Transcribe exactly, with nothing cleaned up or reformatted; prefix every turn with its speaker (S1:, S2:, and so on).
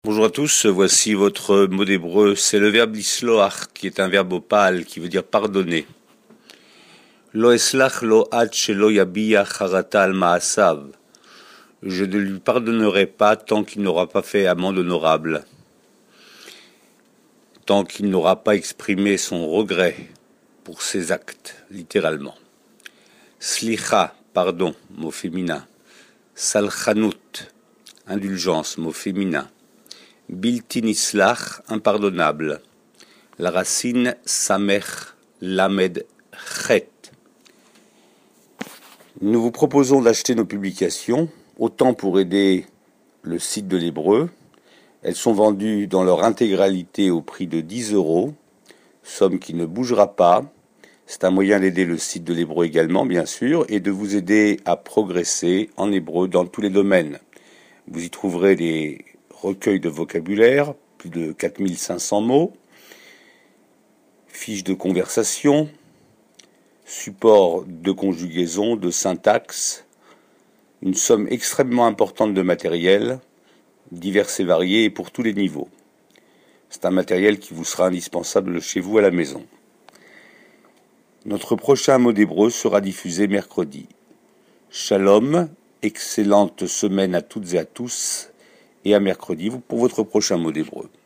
S1: Bonjour à tous, voici votre mot d'hébreu, c'est le verbe lisloach, qui est un verbe opale, qui veut dire pardonner. Lo eslach lo ad shelo yabiya charata al ma'asav. Je ne lui pardonnerai pas tant qu'il n'aura pas fait amende honorable, tant qu'il n'aura pas exprimé son regret pour ses actes, littéralement. Slicha, pardon, mot féminin. Salchanut, indulgence, mot féminin. Bilti nislach, impardonnable. La racine samech lamed chet. Nous vous proposons d'acheter nos publications, autant pour aider le site de l'Hébreu. Elles sont vendues dans leur intégralité au prix de dix euros, somme qui ne bougera pas. C'est un moyen d'aider le site de l'Hébreu également, bien sûr, et de vous aider à progresser en hébreu dans tous les domaines. Vous y trouverez des recueils de vocabulaire, plus de quatre mille cinq cents mots, fiches de conversation, supports de conjugaison, de syntaxe, une somme extrêmement importante de matériel, divers et variés et pour tous les niveaux. C'est un matériel qui vous sera indispensable chez vous à la maison. Notre prochain mot d'hébreu sera diffusé mercredi. Shalom, excellente semaine à toutes et à tous, et à mercredi pour votre prochain mot d'hébreu.